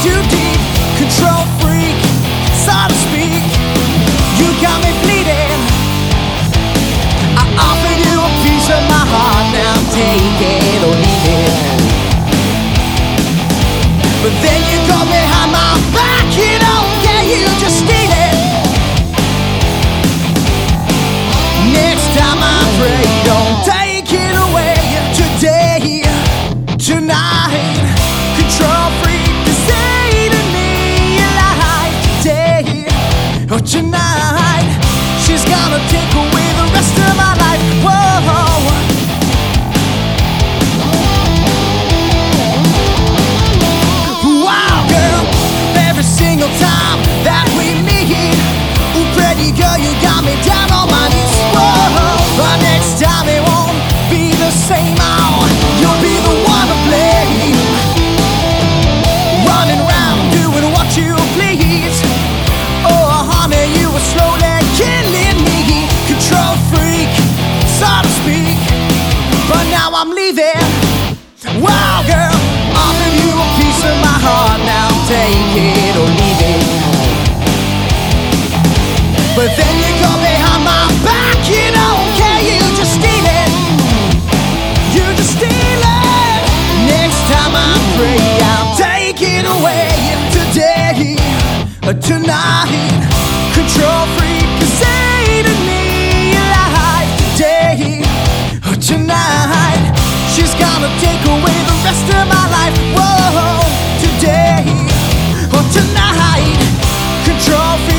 too deep. Control freak, so to speak. You got me bleeding. I offered you a piece of my heart, now take it or leave it. But then you got behind my back, you don't care, you just steal it. Next time I pray, don't take it away. Today, tonight, control freak is eating me alive. Today, or tonight, she's gonna take away the rest of my life. Whoa. Wow, girl, every single time that we meet, ooh, pretty girl, you got me down on my knees. Whoa, but next time it won't be the same. Oh, you'll be the one to blame. Running around doing what you please. Oh, honey, you were slowly killing me. Control freak, so to speak. But now I'm leaving. Wow, girl, offered you a piece of my heart, now take it or leave it. But then you go behind my back, you don't care, you just steal it. You just steal it. Next time I pray, I'll take it away. Today, tonight, control freak is eating me alive. Today, tonight, she's gonna take away the rest of my life. Whoa, today, tonight, control freak.